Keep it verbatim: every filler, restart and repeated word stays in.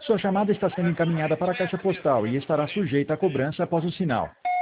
Sua chamada está sendo encaminhada para a caixa postal e estará sujeita a cobrança após o sinal.